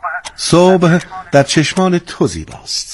صبح در چشمان تو زیباست.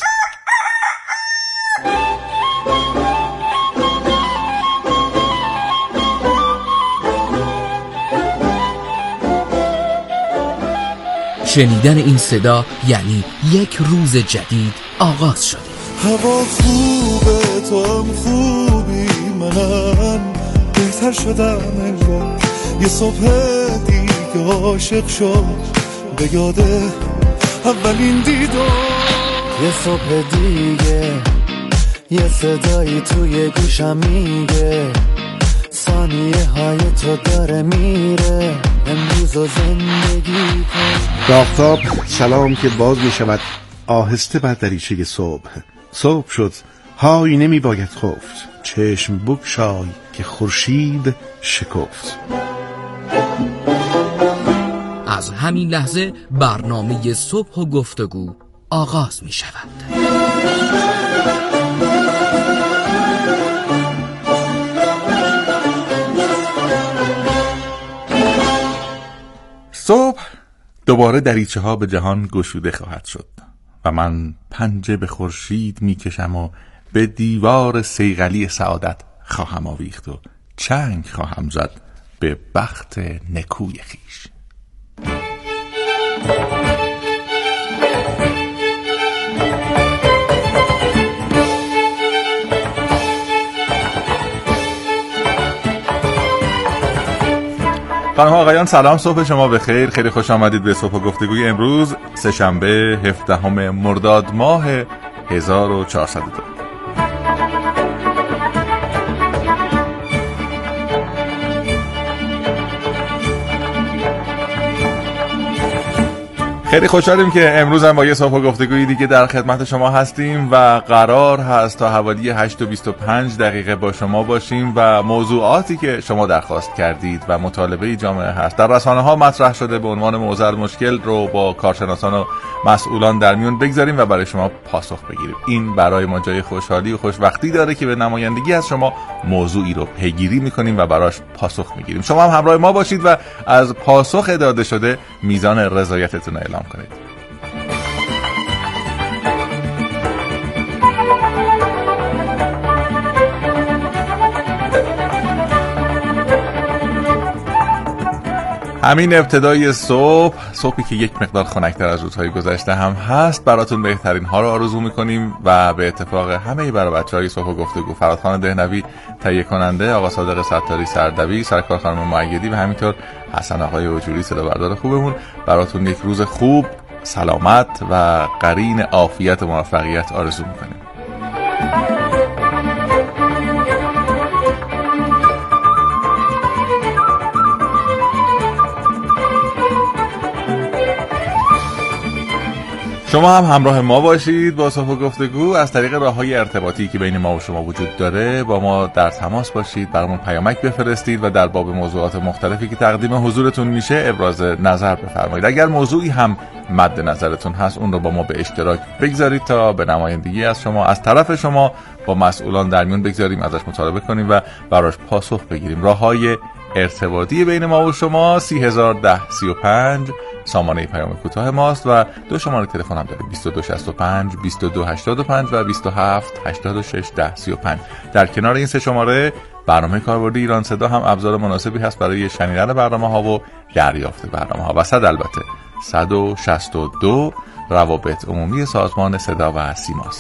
شنیدن این صدا یعنی یک روز جدید آغاز شده. هوا خوبه، تو هم خوبی، منم بهتر شدم انگار. یه صبح دیگه عاشق شد به یاده اولین دیدار. یه صبح دیگه یه صدایی توی گوشم میگه ثانیه های تو داره میره، امروز و زندگی کن. آفتاب سلام که باز می شود آهسته بر دریچه صبح شد، های نمی باید خفت، چشم بگشای که خورشید شکفت. از همین لحظه برنامه صبح و گفتگو آغاز می شود. صبح دوباره دریچه ها به جهان گشوده خواهد شد و من پنجه به خورشید میکشم و به دیوار صیقلی سعادت خواهم آویخت و چنگ خواهم زد به بخت نکوی خویش. خانم ها آقایان سلام، صبح شما بخیر. خیلی خوش آمدید به صبح گفتگوی امروز سه‌شنبه 17 مرداد ماه 1402. خیلی خوشحالیم که امروز هم با یه صبح گفتگوی دیگه در خدمت شما هستیم و قرار هست تا حوالی 8:25 با شما باشیم و موضوعاتی که شما درخواست کردید و مطالبه جامعه هست در رسانه ها مطرح شده به عنوان موضوع مشکل رو با کارشناسان و مسئولان در میون بگذاریم و برای شما پاسخ بگیریم. این برای ما جای خوشحالی و خوشبختی داره که به نمایندگی از شما موضوعی رو پیگیری میکنیم و براش پاسخ میگیریم. شما هم همراه ما باشید و از پاسخ داده شده میزان رضایتتون اعلام کنید. همین ابتدای صبحی که یک مقدار خنک‌تر از روزهای گذشته هم هست، براتون بهترین ها رو آرزو میکنیم و به اتفاق همه برای بچهای صبح گفتگو، فرادخان دهنوی تهیه کننده، آقا صادق ستاری سردبیر، سرکار خانم مؤیدی و همینطور حسن آقای وجوری صدا بردار خوبمون، براتون یک روز خوب، سلامت و قرین عافیت و موفقیت آرزو میکنیم. شما هم همراه ما باشید با صبح گفتگو از طریق راه‌های ارتباطی که بین ما و شما وجود داره. با ما در تماس باشید، برامون پیامک بفرستید و در باب موضوعات مختلفی که تقدیم حضورتون میشه ابراز نظر بفرمایید. اگر موضوعی هم مد نظرتون هست اون رو با ما به اشتراک بگذارید تا به نمایندگی از شما از طرف شما با مسئولان در میون بگذاریم، ازش مطالبه کنیم و براش پاسخ بگیریم. راه‌های ارتباطی بین ما و شما 3001035 سامانه پیام کوتاه ماست و دو شماره تلفن هم داریم، 2265 2285 و 27861035. در کنار این سه شماره برنامه کاربردی ایران صدا هم ابزار مناسبی هست برای شنیدن برنامه ها و دریافت برنامه ها و البته 162 روابط عمومی سازمان صدا و سیماست.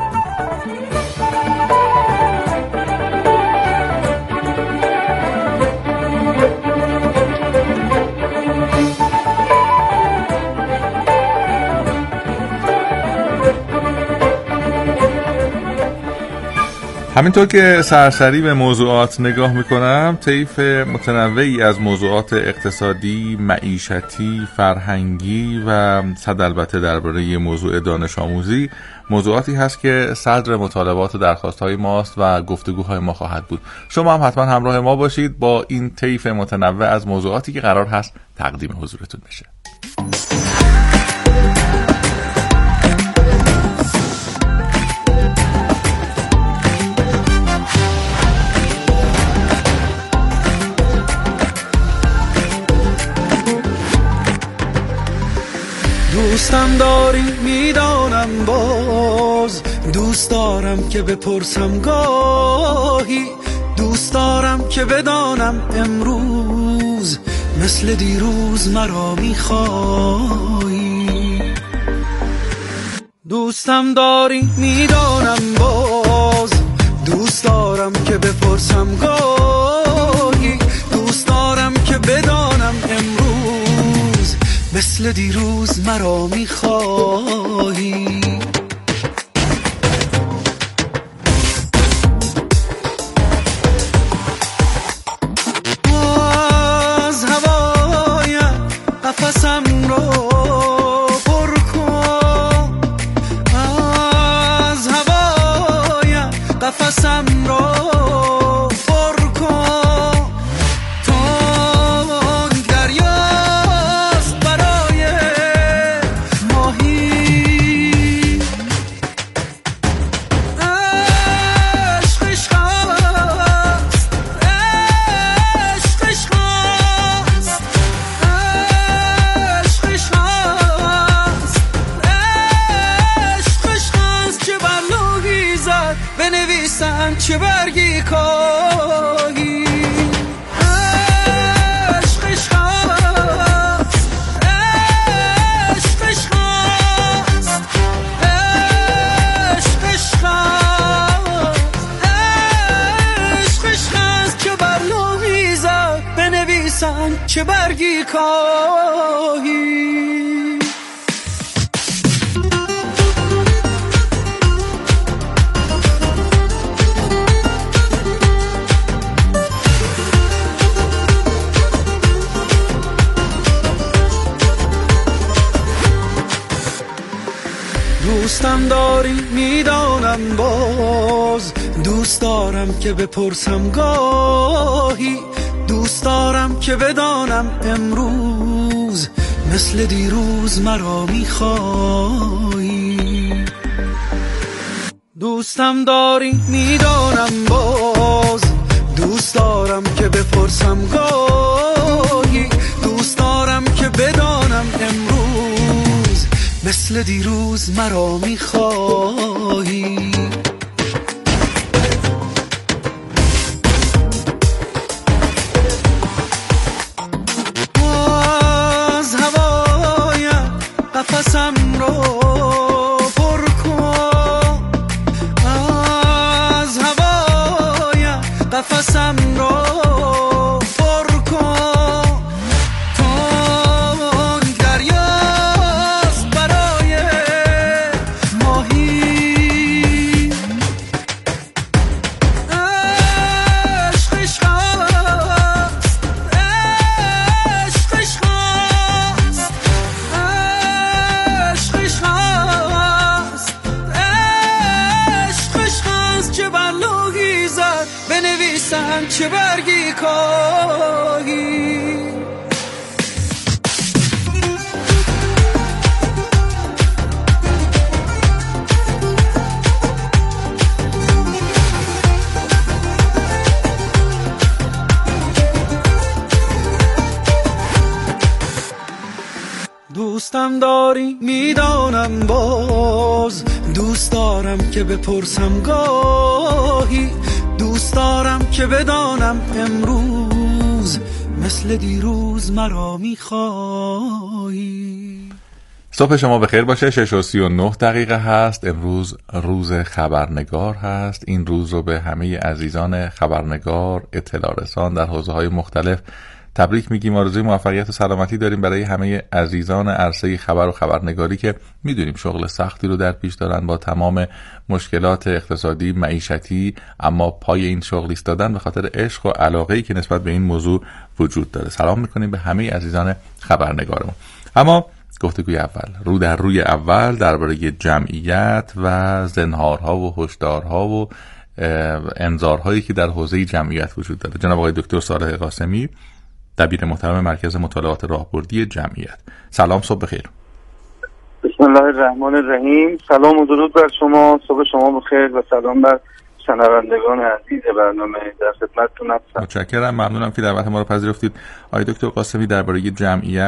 همینطور که سرسری به موضوعات نگاه میکنم، طیف متنوعی از موضوعات اقتصادی، معیشتی، فرهنگی و البته درباره موضوع دانش آموزی موضوعاتی هست که صدر مطالبات و درخواست‌های ماست و گفتگوهای ما خواهد بود. شما هم حتما همراه ما باشید با این طیف متنوع از موضوعاتی که قرار هست تقدیم حضورتون بشه. دوستم داری میدانم باز، دوست دارم که بپرسم گاهی، دوست دارم که بدانم امروز مثل دیروز مرا میخوایی. دوستم داری میدانم باز، دوست دارم که بپرسم گاهی، دوست دارم که بدانم امروز مثل دیروز مرا میخوایی. از هوای قفسم رو پر کن، از هوای قفسم رو پر کن، تون دریاست برای ماهی. عشق عشق است، عشق عشق است، عشق عشق است، عشق عشق است. چه بر لوحی زد بنویسم چه برگی کاهی. عشق عشق است، عشق عشق است، عشق عشق است، عشق عشق است. چه بر لوحی زد بنویسم چه برگی کاهی. دوستم داری میدانم باز، دوست دارم که بپرسم گاهی، دوست دارم که بدانم امروز مثل دیروز مرا میخوایی. دوستم داری میدانم باز، دوست دارم که بپرسم گاهی، دوست دارم که بدانم امروز مثل دیروز مرا میخوایی. از هوای قفسم رو پر کن، از هوای قفسم رو پر کن، تون دریاست برای ماهی. عشق عشق است، عشق عشق است، عشق عشق است، عشق عشق است. چه بر لوحی زد بنویسم چه برگی کاهی. دوستم داری میدانم باز، دوست دارم که بپرسم گاهی، دوست دارم که بدانم امروز مثل دیروز مرا میخوایی. صبح شما بخیر باشه. 6:39 هست. امروز روز خبرنگار هست. این روز رو به همه عزیزان خبرنگار، اطلاع رسان در حوزه‌های مختلف تبریک میگیم. آرزوی موفقیت و سلامتی داریم برای همه عزیزان عرصه خبر و خبرنگاری که میدونیم شغل سختی رو در پیش دارن با تمام مشکلات اقتصادی، معیشتی، اما پای این شغل ایستادن به خاطر عشق و علاقه‌ای که نسبت به این موضوع وجود داره. سلام میکنیم به همه عزیزان خبرنگارمون. اما گفتگوی اول، رو در روی اول درباره جمعیت و زنهارها و هشدارها و انذارهایی که در حوزه جمعیت وجود داره. جناب آقای دکتر صالح قاسمی، دبیر محترم مرکز مطالعات راهبردی جمعیت. سلام، صبح بخیر. بسم الله الرحمن الرحیم. سلام و درود بر شما، صبح شما بخیر و سلام بر شنوندگان عزیز برنامه. در خدمتتون هستم. متشکرم، ممنونم که دعوت ما رو پذیرفتید. آقای دکتر قاسمی، درباره جمعیت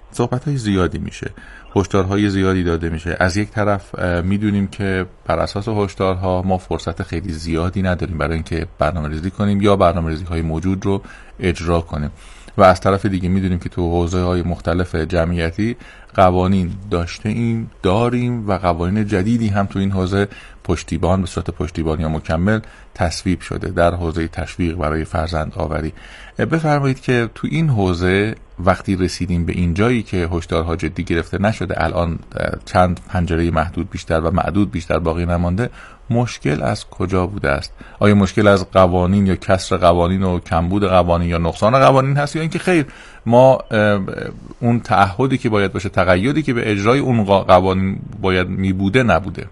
صحبت‌های زیادی میشه، هشدارهای زیادی داده میشه. از یک طرف میدونیم که بر اساس هشدارها ما فرصت خیلی زیادی نداریم برای اینکه برنامه‌ریزی کنیم یا برنامه‌ریزی‌های موجود رو اجرا کنیم، و از طرف دیگه میدونیم که تو حوزه‌های مختلف جمعیتی قوانین داریم و قوانین جدیدی هم تو این حوزه پشتیبان به صورت پشتیبانی یا مکمل تصویب شده در حوزه تشویق برای فرزند آوری. بفرمایید که تو این حوزه وقتی رسیدیم به این جایی که هشدارها جدی گرفته نشده، الان چند پنجره محدود بیشتر و معدود بیشتر باقی نمانده، مشکل از کجا بوده است؟ آیا مشکل از قوانین یا کسر قوانین و کمبود قوانین یا نقصان قوانین هست، یا اینکه خیر ما اون تعهدی که باید باشه، تقیدی که به اجرای اون قوانین باید میبوده نبوده؟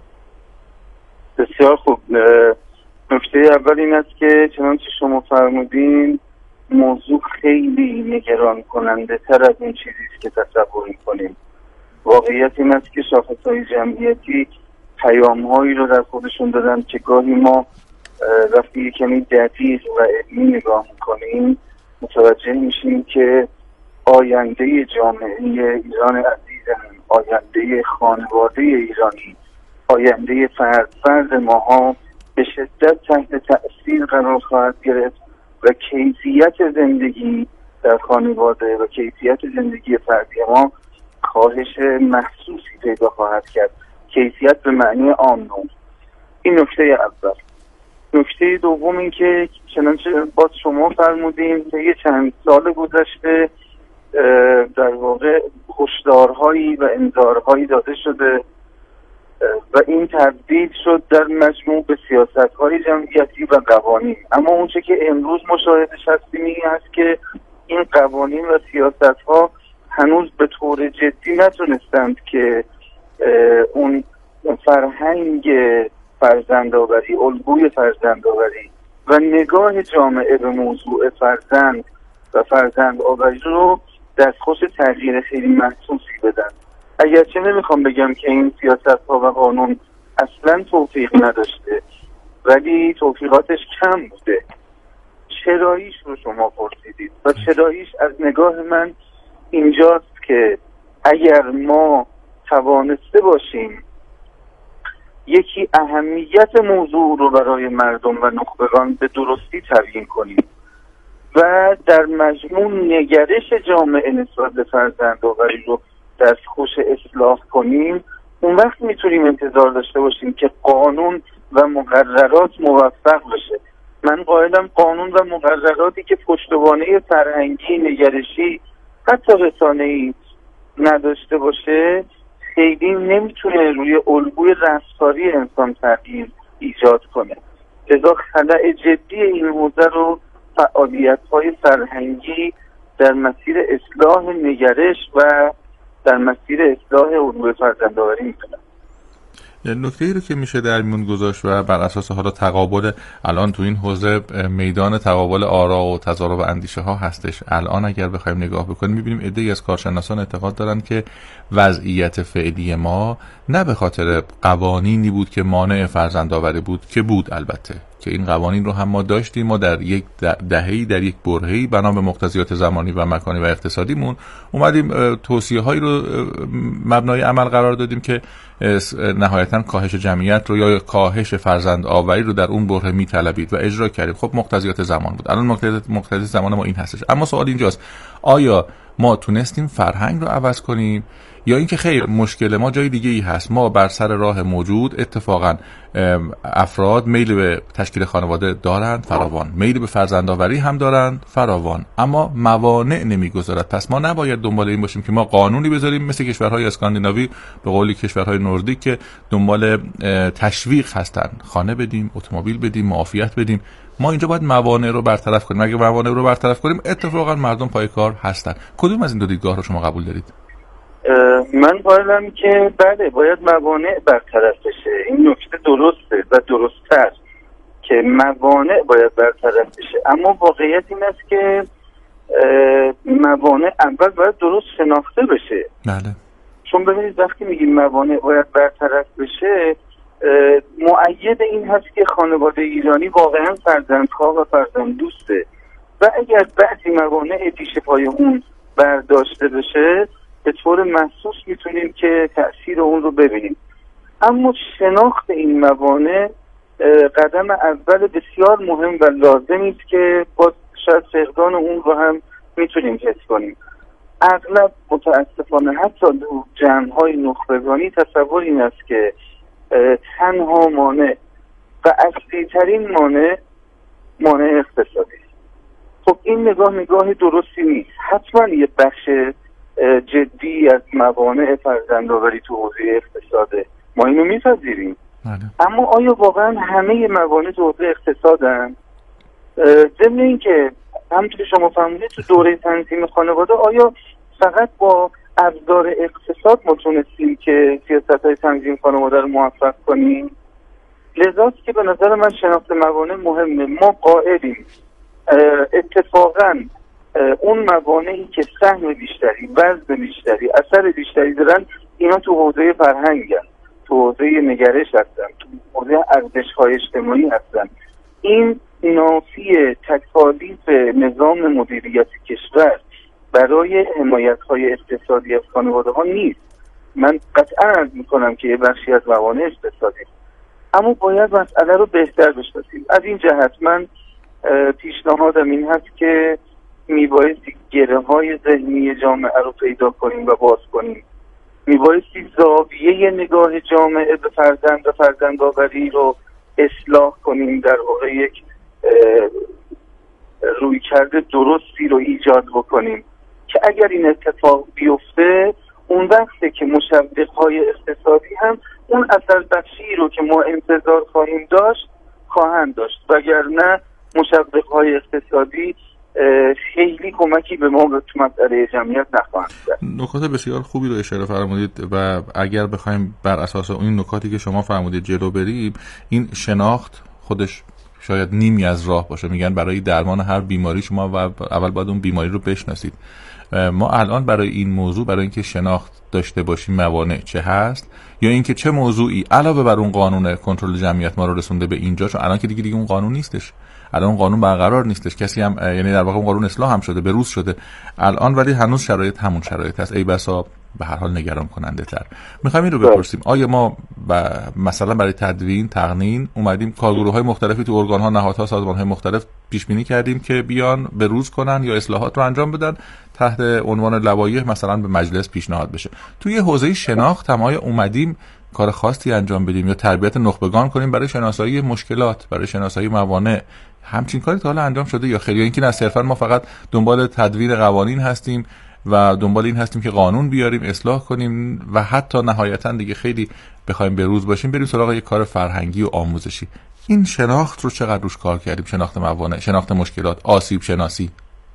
بسیار خوب. نکته اول این است که چنانچه شما فرمودین موضوع خیلی نگران کننده تر از این چیزی است که تصور می‌کنیم. واقعیت این است که شاخص‌های جمعیتی پیام‌هایی رو در خودشون دادن که گاهی ما وقتی کمی دقیق و علمی نگاه می‌کنیم متوجه میشیم که آینده جامعه ایران عزیزمون، آینده خانواده ایرانی، آینده فرد ماها به شدت تحت تأثیر قرار خواهد گرفت و کیفیت زندگی در خانواده و کیفیت زندگی فردی ما کاهش محسوسی پیدا خواهد کرد. کیفیت به معنی آمنون. این نکته اول. نکته دوم این که چنانچه باز شما فرمودین که یه چند سال گذشته در واقع هشدارهایی و انذارهایی داده شده و این تبدیل شد در مجموع به سیاست‌های جمعیتی و قوانین. اما اونچه که امروز مشاهدش هستیم این است که این قوانین و سیاست‌ها هنوز به طور جدی نتونستند که اون فرهنگ فرزندآوری، الگوی فرزندآوری و نگاه جامعه به موضوع فرزند و فرزندآوری رو دستخوش تغییر خیلی محسوسی بدن. اگرچه نمیخوام بگم که این سیاست‌ها و قانون اصلا توفیق نداشته، ولی توفیقاتش کم بوده. چراییش رو شما پرسیدید و چراییش از نگاه من اینجاست که اگر ما توانسته باشیم یکی اهمیت موضوع رو برای مردم و نخبگان به درستی تبیین کنیم و در مجموع نگرش جامعه نسبت به فرزندآوری رو دستخوش اصلاح کنیم، اون وقت میتونیم انتظار داشته باشیم که قانون و مقررات موفق بشه. من قائلم قانون و مقرراتی که پشتوانه فرهنگی، نگرشی، حتی رسانه‌ای نداشته باشه خیلی نمیتونه روی الگوی رفتاری انسان تغییر ایجاد کنه. لذا خلأ جدی این حوزه رو فعالیت‌های فرهنگی در مسیر اصلاح نگرش و در مسیر اصلاح الگوی فرزندآوری می‌کنه. نکته‌ای رو که میشه در میون گذاشت و بر اساس حالا تقابل الان تو این حوزه میدان تقابل آرا و تضارب اندیشه ها هستش. الان اگر بخوایم نگاه بکنیم میبینیم عده‌ای از کارشناسان اعتقاد دارن که وضعیت فعلی ما نه به خاطر قوانینی بود که مانع فرزندآوری بود، که بود البته که این قوانین رو هم ما داشتیم. ما در یک دهه‌ای در یک برهه‌ای بنا به مقتضیات زمانی و مکانی و اقتصادیمون اومدیم توصیه‌هایی رو مبنای عمل قرار دادیم که نهایتاً کاهش جمعیت رو یا کاهش فرزندآوری رو در اون بره میطلبید و اجرا کردیم. خب مقتضیات زمان بود. الان مقتضیات زمان ما این هستش. اما سوال اینجاست آیا ما تونستیم فرهنگ رو عوض کنیم یا اینکه خیر مشکل ما جای دیگه ای هست؟ ما بر سر راه موجود اتفاقا افراد میل به تشکیل خانواده دارند فراوان، میل به فرزندآوری هم دارند فراوان، اما موانع نمیگذارد. پس ما نباید دنبال این باشیم که ما قانونی بذاریم مثل کشورهای اسکاندیناوی به قولی کشورهای نوردیک که دنبال تشویق هستن، خانه بدیم، اتومبیل بدیم، معافیت بدیم. ما اینجا باید موانع رو برطرف کنیم. اگه موانع رو برطرف کنیم اتفاقا مردم پای کار هستن. کدوم از این دو دیدگاه رو شما قبول دارید؟ من قائلم که بله باید موانع برطرف بشه. این نکته درسته و درست‌تر که موانع باید برطرف بشه، اما واقعیت این است که موانع اول باید درست شناخته بشه. بله. چون ببینید وقتی میگیم موانع باید برطرف بشه مؤید این هست که خانواده ایرانی واقعا فرزندخواه و فرزند دوسته و اگر بعضی موانع پیش پای اون برداشته بشه به طور محسوس میتونیم که تأثیر اون رو ببینیم. اما شناخت این موانع قدم اول بسیار مهم و لازمی است که با شاید فقدان اون رو هم میتونیم حس کنیم. اغلب متاسفانه حتی در جمع‌های نخبگانی تصور این است که تنها مانع و اصلی ترین مانع اقتصادی است. خب این نگاه درستی نیست. حتما یه بخش جدی از موانع فرزندآوری تو حوزه اقتصاده، ما اینو میپذیریم. اما آیا واقعا همه موانع تو حوزه اقتصادن؟ ضمن این که همونطور شما فرمودید تو دوره تنظیم خانواده آیا فقط با ابزار اقتصاد ما تونستیم که سیاست‌های تنظیم خانواده رو موفق کنیم؟ لذاست که به نظر من شناخت موانع مهمه. ما قائلیم اتفاقاً اون موانعی که سهم بیشتری، وزن بیشتری، اثر بیشتری دارن، اینا تو حوزه فرهنگ هستن، تو حوزه نگرش هستن، تو حوزه ارزش‌های اجتماعی هستن. این نافی تکالیف نظام مدیریت کشور برای حمایت‌های اقتصادی از خانواده‌ها نیست. من قطعاً عرض می‌کنم که یه بخشی از موانع اقتصادی، اما باید مسئله رو بهتر بشناسیم. از این جهت من پیشنهادم این هست که میبایستی گره‌های ذهنی جامعه رو پیدا کنیم و باز کنیم. میبایستی زاویه نگاه جامعه به فرزند و فرزندآوری رو اصلاح کنیم، در واقع یک رویکرد درستی رو ایجاد بکنیم که اگر این اتفاق بیفته اون وقته که مشوق‌های اقتصادی هم اون اثر بخشی رو که ما انتظار خواهیم داشت خواهند داشت، وگرنه مشوق‌های اقتصادی خیلی کمکی به ما تو مسئله جمعیت نخواهند کرد. نکات بسیار خوبی رو اشاره فرمودید و اگر بخوایم بر اساس این نکاتی که شما فرمودید جلو بریم، این شناخت خودش شاید نیمی از راه باشه. میگن برای درمان هر بیماری شما اول باید اون بیماری رو بشناسید. ما الان برای این موضوع، برای اینکه شناخت داشته باشیم موانع چه هست یا اینکه چه موضوعی علاوه بر اون قانون کنترل جمعیت ما رو رسونده به اینجا، چون الان که دیگه اون قانون نیستش، الان اون قانون برقرار نیستش، کسی هم یعنی در واقع اون قانون اصلاح هم شده، به روز شده الان، ولی هنوز شرایط همون شرایط هست. ای بسا به هر حال نگران کننده تر. میخوایم این رو بپرسیم، آیا ما مثلا برای تدوین تقنین اومدیم کارگروه‌های مختلفی تو ارگان‌ها، نهادها، سازمان‌های مختلف پیش بینی کردیم که بیان به روز کنن یا اصلاحات رو انجام بدن تحت عنوان لوایح مثلا به مجلس پیشنهاد بشه. توی حوزه شناخت هم آیا اومدیم کار خاصی انجام بدیم یا تربیت نخبگان کنیم برای شناسایی مشکلات، برای شناسایی موانع؟ همچین کاری تا حالا انجام شده یا خیر؟ یا اینکه نه صرفا ما فقط دنبال تدوین قوانین هستیم و دنبال این هستیم که قانون بیاریم، اصلاح کنیم و حتی نهایتا دیگه خیلی بخوایم به روز باشیم بریم سراغ یک کار فرهنگی و آموزشی؟ این شناخت رو چقدر روش کار کردیم؟ شناخت موانع، شناخت مشکلات، آسیب شناسی.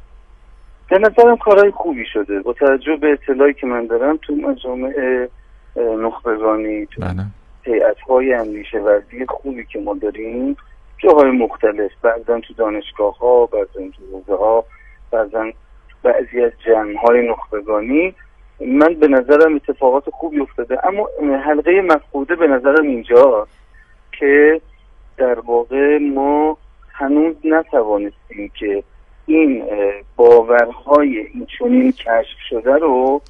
به نظرم کارهای خوبی شده با توجه به اطلاعی که من دارم تو مجامع نخبگانی، تو هیئت‌های اندیشه ورزی خوبی که ما داریم جاهای مختلف، بعضن تو دانشگاه‌ها، بعضن تو حوزه‌ها، بعضن بعضی از جمع‌های نخبگانی. من به نظرم اتفاقات خوبی افتاده، اما حلقه مفقوده به نظرم اینجاست که در واقع ما هنوز نتوانستیم که این باورهای این چنین کشف شده رو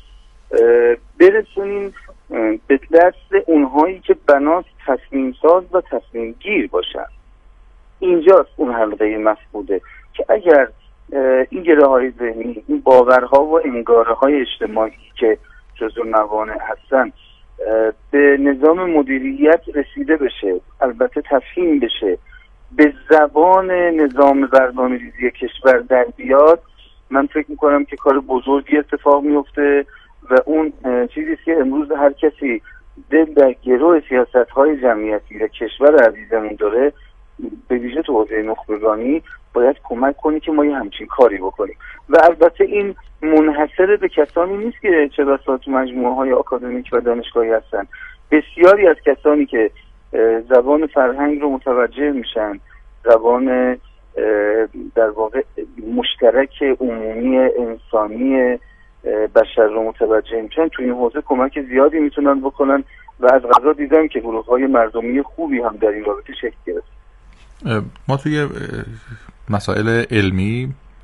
برسونیم به دست اونهایی که بناست تصمیم ساز و تصمیم گیر باشن. اینجاست اون حلقه مفقوده که اگر این گره‌های ذهنی، این باورها و انگاره‌های اجتماعی که جزو موانع هستن به نظام مدیریت رسیده بشه، البته تفهیم بشه، به زبان نظام برنامه‌ریزی کشور در بیاد، من فکر میکنم که کار بزرگی اتفاق میفته و اون چیزی که امروز هر کسی دل در گروه سیاست‌های جمعیتی و کشور عزیزمون داره، به ویژه تو حوزه نخبگانی باید کمک کنی که ما یه همچین کاری بکنیم. و البته این منحصر به کسانی نیست که چه بسا تو مجموعه‌های آکادمیک و دانشگاهی هستن. بسیاری از کسانی که زبان فرهنگ رو متوجه میشن، زبان در واقع مشترک عمومی انسانی بشر رو متوجه میشن، تو این حوزه کمک زیادی میتونن بکنن و از قضا دیدم که گروه‌های مردمی خوبی هم در این رابطه شکل گرفت. ما توی مسائل علمی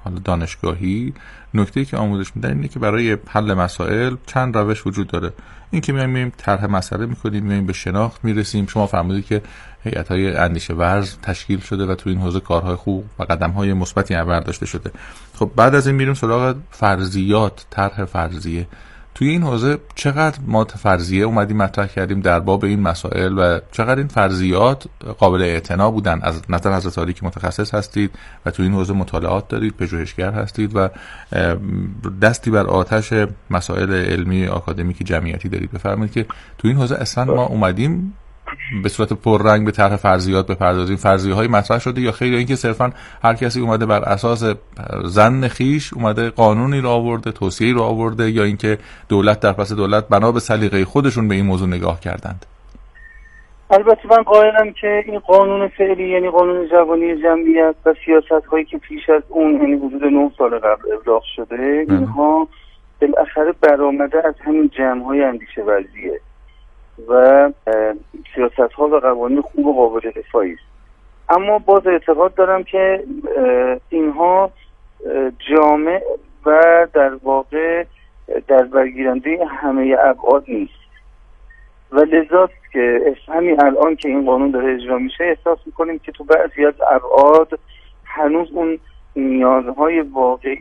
حالا دانشگاهی، نکته‌ای که آموزش میدن اینه که برای حل مسائل چند روش وجود داره. این که میایم طرح مسئله میکنیم، میایم به شناخت میرسیم. شما فرمودید که هیئت‌های اندیشه ورز تشکیل شده و تو این حوزه کارهای خوب و قدم‌های مثبتی برداشته شده. خب بعد از این میریم سراغ فرضیات، طرح فرضیه. توی این حوزه چقدر ما فرضیه اومدیم مطرح کردیم در باب این مسائل و چقدر این فرضیات قابل اعتنا بودن از نظر حضرت عالی که متخصص هستید و توی این حوزه مطالعات دارید، پژوهشگر هستید و دستی بر آتش مسائل علمی آکادمیک جمعیتی دارید. بفرمایید که توی این حوزه اصلا ما اومدیم به صورت پررنگ به طرح فرضیات بپردازیم، فرضیه‌های مطرح شده یا خیر، یا اینکه صرفا هر کسی اومده بر اساس ظن خیش اومده قانونی رو آورده، توصیه‌ای رو آورده، یا اینکه دولت در پس دولت بنا به سلیقه خودشون به این موضوع نگاه کردند؟ البته من قائلم که این قانون فعلی، یعنی قانون جوانی جمعیت و سیاست‌هایی که پیش از اون، یعنی حدود 9 سال قبل ابلاغ شده، اینها بالاخره برآمده از همین جمع‌های اندیشه ورزیه و سیاست‌ها و قوانین خوب و قابل دفاعی است. اما باز اعتقاد دارم که اینها جامع و در واقع در برگیرنده همه ابعاد نیست و لذاست که همین الان که این قانون داره اجرا میشه احساس میکنیم که تو بعضی از ابعاد هنوز اون نیازهای واقعی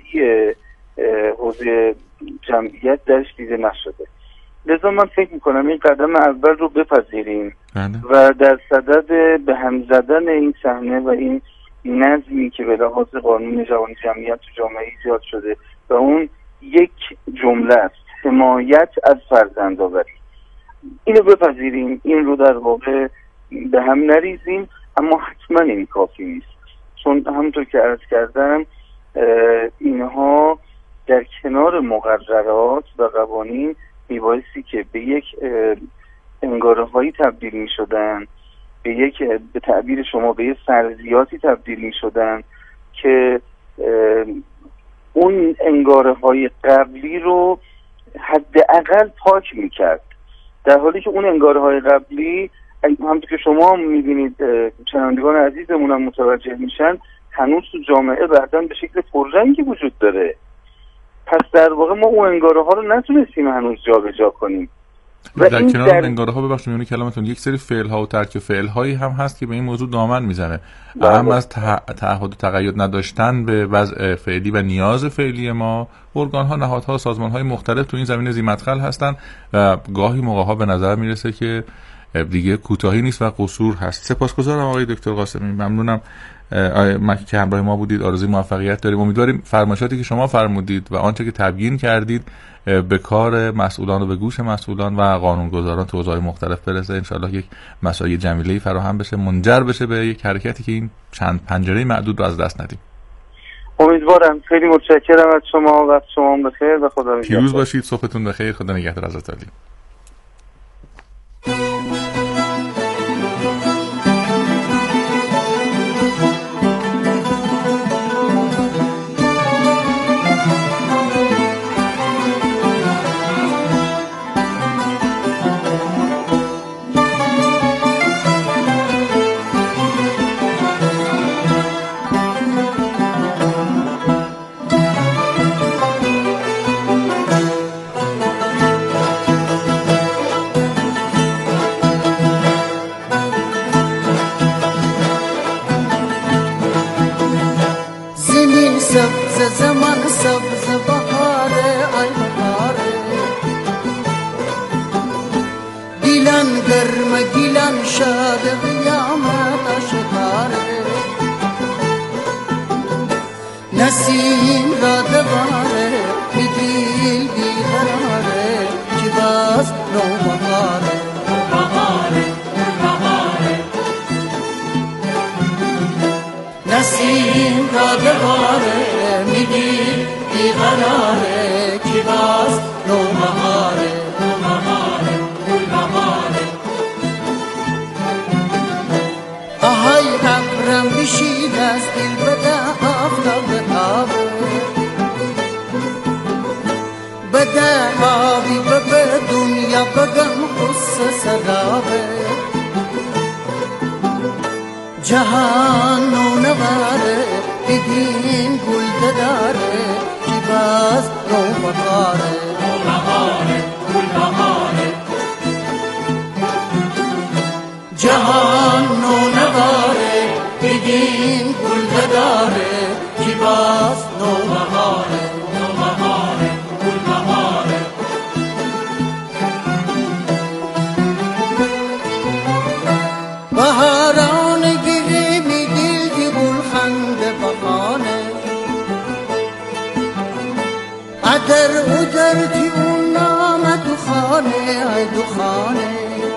حوزه جمعیت درش دیده نشده. لذا من فکر میکنم این قدم اول رو بپذیریم و در صدد به هم زدن این صحنه و این نظمی که به لحاظ قانون جوانی جمعیت تو جامعه ایجاد شده و اون یک جمله است: حمایت از فرزندآوری. اینو بپذیریم، این رو در واقع به هم نریزیم، اما حتما این کافی نیست، چون همونطور که عرض کردم اینها در کنار مقررات و قوانین میبایستی که به یک انگاره هایی تبدیل می شدن، به یک، به تعبیر شما، به یک فرضیاتی تبدیل می شدن که اون انگاره های قبلی رو حداقل پاک می کرد، در حالی که اون انگاره های قبلی همونطور که شما می بینید شنوندگان عزیزمون هم متوجه میشن هنوز تو جامعه بعداً به شکل پررنگی وجود داره. پس در واقع ما اون انگاره ها رو نتونستیم هنوز جا به جا کنیم. و در کنار انگاره ها، ببخشید میونی کلامتون، یک سری فعل ها و ترک فعل هایی هم هست که به این موضوع دامن میزنه. هم از تعهد و تقید نداشتن به وضع فعلی و نیاز فعلی ما، ارگان ها، نهادها، سازمان های مختلف تو این زمینه ذی مدخل هستن و گاهی موقع ها به نظر میرسه که دیگه کوتاهی نیست و قصور هست. سپاسگزارم آقای دکتر قاسمی، ممنونم که همراه ما بودید. آرزوی موفقیت داریم. امیدواریم فرمایشاتی که شما فرمودید و آنچه که تبیین کردید به کار مسئولان و به گوش مسئولان و قانونگذاران تو حوزه‌های مختلف برسه. انشالله یک مساعی جمیله‌ای فراهم بشه، منجر بشه به یک حرکتی که این چند پنجره معدود رو از دست ندیم. امیدوارم. خیلی متشکرم از شما. وقت شما بخیر و خدا نگهدار. پیروز باشید. صبحتون بخیر. خدا نگهدار. حضرت عالی. نسیم را دواره می دل بیقراره که باز نوبهاره نسیم را دواره می دل بیقراره که باز نوبهاره آهای ابرم بشید از دل بده آفتاب آبه بده آبی به دنیا بگم قصه سرابه جهان نو نواره بگین گل مرده داره کی باز نوبهاره جهان نونواره بگین گل داره کی باز نوبهاره بهاران گیری می دل دی گل خنده بخانه ادر ادر تی اون نام دخانه ای دخانه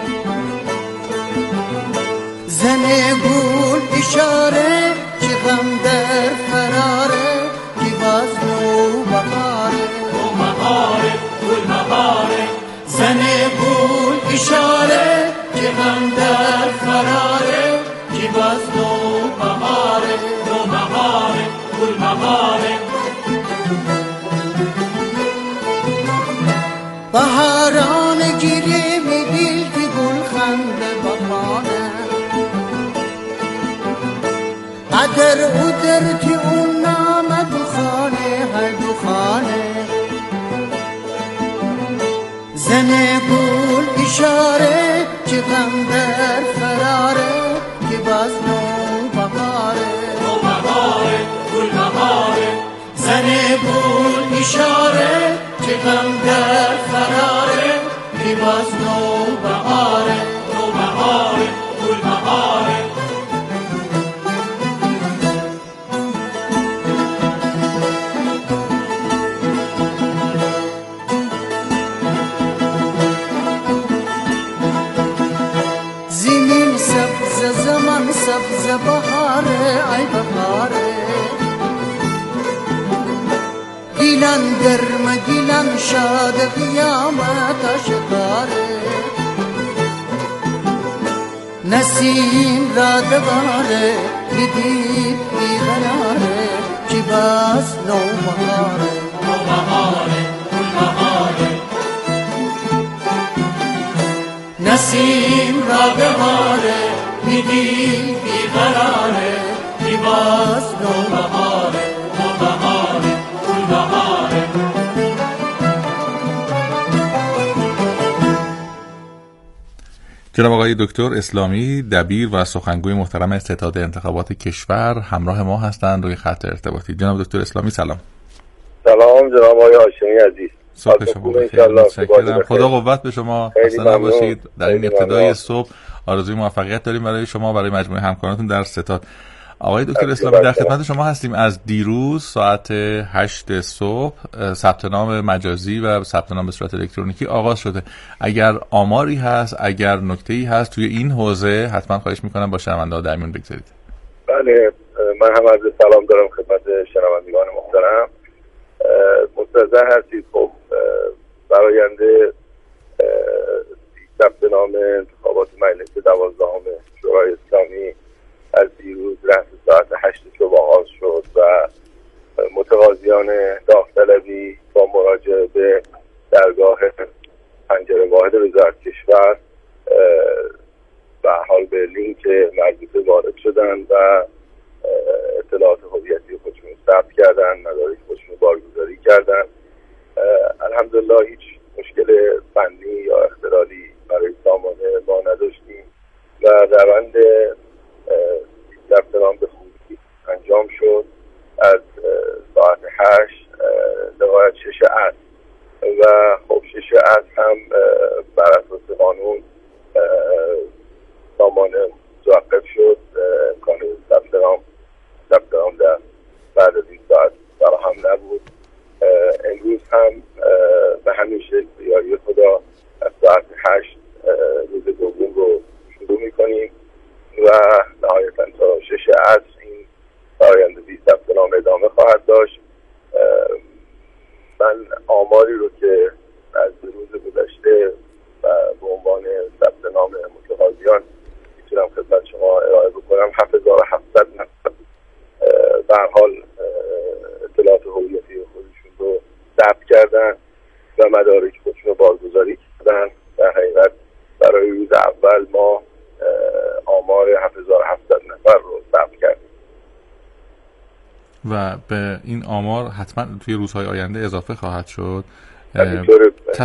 زنه گل اشاره چی غم در فراره کی باز نو بهاره گل بهاره زنه گل اشاره چی غم در فراره کی باز نو بهاره گل بهاره بهاران گیری می دل دی گل خنده بخانه ادر ادر تی اون نام دخانه هر دخانه زنه گل اشاره چی غم در فراره کی باز نو بهاره گل بهاره زنه گل اشاره چی غم در فراره کی باز نو بهاره گل بهاره زمین سبز زمان سبز بهاره ای بهاره گیلان گرم گیلان شاد قیامت عاشقاره نسیم را دواره بدید بیقراره کی باز نو بهاره گل بهاره نسیم را بهاره بدید بیقراره کی باز نو بهاره جناب آقای دکتر اسلامی، دبیر و سخنگوی محترم ستاد انتخابات کشور همراه ما هستند روی خط ارتباطی. جناب دکتر اسلامی سلام. سلام جناب آقای هاشمی عزیز. صبح شما بخیر. متشکرم. خدا قوت به شما. خسته نباشید. در این ابتدای صبح آرزوی موفقیت داریم برای شما، برای مجموعه همکارانتون در ستاد. آقای دکتر اسلامی در خدمت شما هستیم. از دیروز ساعت 8 صبح ثبت نام مجازی و ثبت نام به صورت الکترونیکی آغاز شده. اگر آماری هست، اگر نکته‌ای هست توی این حوزه حتما خواهش می‌کنم با شنونده‌ها در میون بگذارید. بله، من هم عرض سلام دارم خدمت شنوندگان محترم. مستحضر هستید خب براینده ثبت نام انتخابات مجلس 12 شورای اسلامی از دیروز رأس ساعت 8 صبح آغاز شد و متقاضیان داوطلبی با مراجعه به درگاه پنجره واحد وزارت کشور به حال به لینک مربوطه وارد شدن و اطلاعات هویتی خودشون ثبت کردن، مدارک خودشون بارگذاری کردن. الحمدلله هیچ مشکل فنی یا اختلالی برای سامانه ما نداشتیم و روند ثبت نام به خوبی انجام شد. از ساعت 8 لغايت 6 عصر و خب 6 عصر هم بر اساس قانون سامانه متوقف شد. امکان ثبت نام در بعد از این ساعت فراهم نبود. امروز هم به همین شکل به یاری خدا از ساعت 8 روز دوم رو شروع میکنیم و نهایتاً تا 6 عصر این فرآیند ثبت نام ادامه خواهد داشت. من آماری رو که از روز گذشته به عنوان ثبت نام متقاضیان میتونم خدمت شما ارائه بکنم. 7700 نفر به هر حال اطلاعات هویتی خودشون رو ثبت کردن و مدارک خودشون رو بارگذاری کردن. در حقیقت برای روز اول ما آمار 7700 نفر رو ثبت کردیم. و به این آمار حتما توی روزهای آینده اضافه خواهد شد.